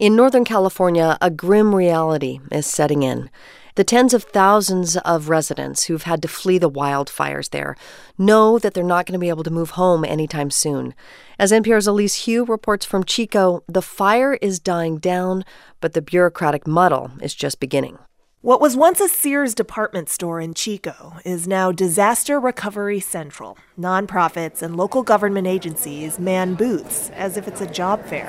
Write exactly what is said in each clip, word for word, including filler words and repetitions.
In Northern California, a grim reality is setting in. The tens of thousands of residents who've had to flee the wildfires there know that they're not going to be able to move home anytime soon. As N P R's Elise Hu reports from Chico, the fire is dying down, but the bureaucratic muddle is just beginning. What was once a Sears department store in Chico is now Disaster Recovery Central. Nonprofits and local government agencies man booths as if it's a job fair.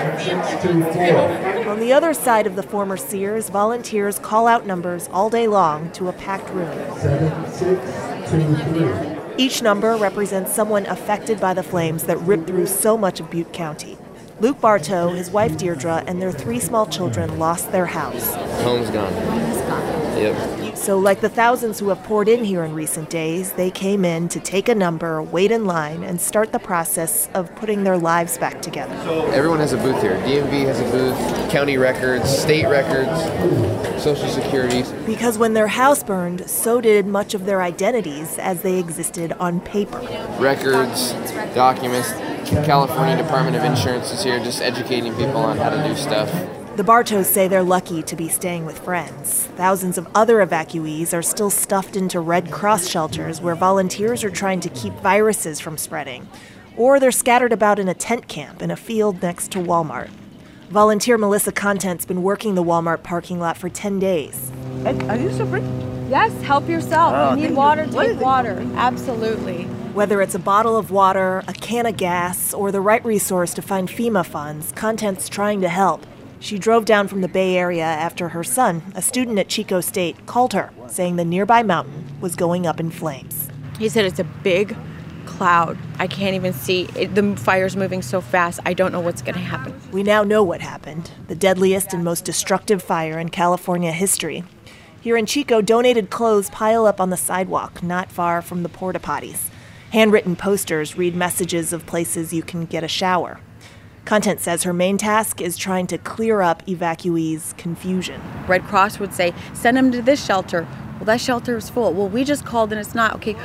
On the other side of the former Sears, volunteers call out numbers all day long to a packed room. Seven, six, two, three. Each number represents someone affected by the flames that ripped through so much of Butte County. Luke Bartow, his wife Deirdre, and their three small children lost their house. Home's gone. Home's gone. Yep. So like the thousands who have poured in here in recent days, they came in to take a number, wait in line, and start the process of putting their lives back together. Everyone has a booth here. D M V has a booth, county records, state records, Social Security. Because when their house burned, so did much of their identities as they existed on paper. Records, documents. California Department of Insurance is here just educating people on how to do stuff. The Bartows say they're lucky to be staying with friends. Thousands of other evacuees are still stuffed into Red Cross shelters where volunteers are trying to keep viruses from spreading. Or they're scattered about in a tent camp in a field next to Walmart. Volunteer Melissa Content's been working the Walmart parking lot for ten days. Are you suffering? Yes, help yourself. Oh, you need water, you. take water. Absolutely. Whether it's a bottle of water, a can of gas, or the right resource to find FEMA funds, Content's trying to help. She drove down from the Bay Area after her son, a student at Chico State, called her, saying the nearby mountain was going up in flames. He said it's a big cloud. I can't even see. It, the fire's moving so fast, I don't know what's going to happen. We now know what happened, the deadliest and most destructive fire in California history. Here in Chico, donated clothes pile up on the sidewalk, not far from the porta potties. Handwritten posters read messages of places you can get a shower. Content says her main task is trying to clear up evacuees' confusion. Red Cross would say, send them to this shelter. Well, that shelter is full. Well, we just called and it's not. Okay,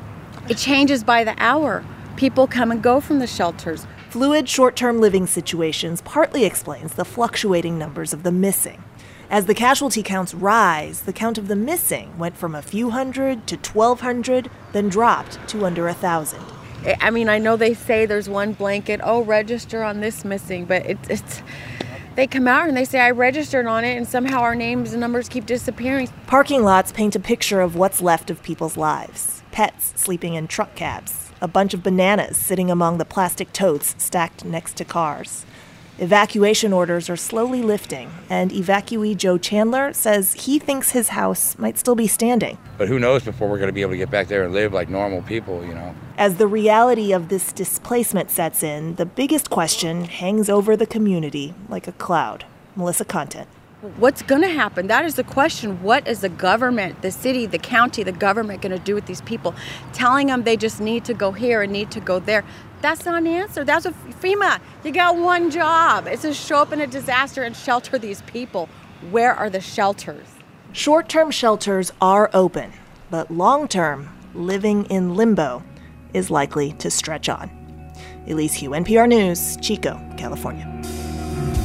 it changes by the hour. People come and go from the shelters. Fluid short-term living situations partly explains the fluctuating numbers of the missing. As the casualty counts rise, the count of the missing went from a few hundred to twelve hundred, then dropped to under a thousand. I mean, I know they say there's one blanket, oh, register on this missing, but it, it's, they come out and they say I registered on it and somehow our names and numbers keep disappearing. Parking lots paint a picture of what's left of people's lives. Pets sleeping in truck cabs, a bunch of bananas sitting among the plastic totes stacked next to cars. Evacuation orders are slowly lifting, and evacuee Joe Chandler says he thinks his house might still be standing. But who knows before we're going to be able to get back there and live like normal people, you know. As the reality of this displacement sets in, the biggest question hangs over the community like a cloud. Melissa Content. What's going to happen? That is the question. What is the government, the city, the county, the government going to do with these people? Telling them they just need to go here and need to go there. That's not an answer. That's what FEMA, you got one job. It's to show up in a disaster and shelter these people. Where are the shelters? Short-term shelters are open, but long-term, living in limbo is likely to stretch on. Elise Hu, N P R News, Chico, California.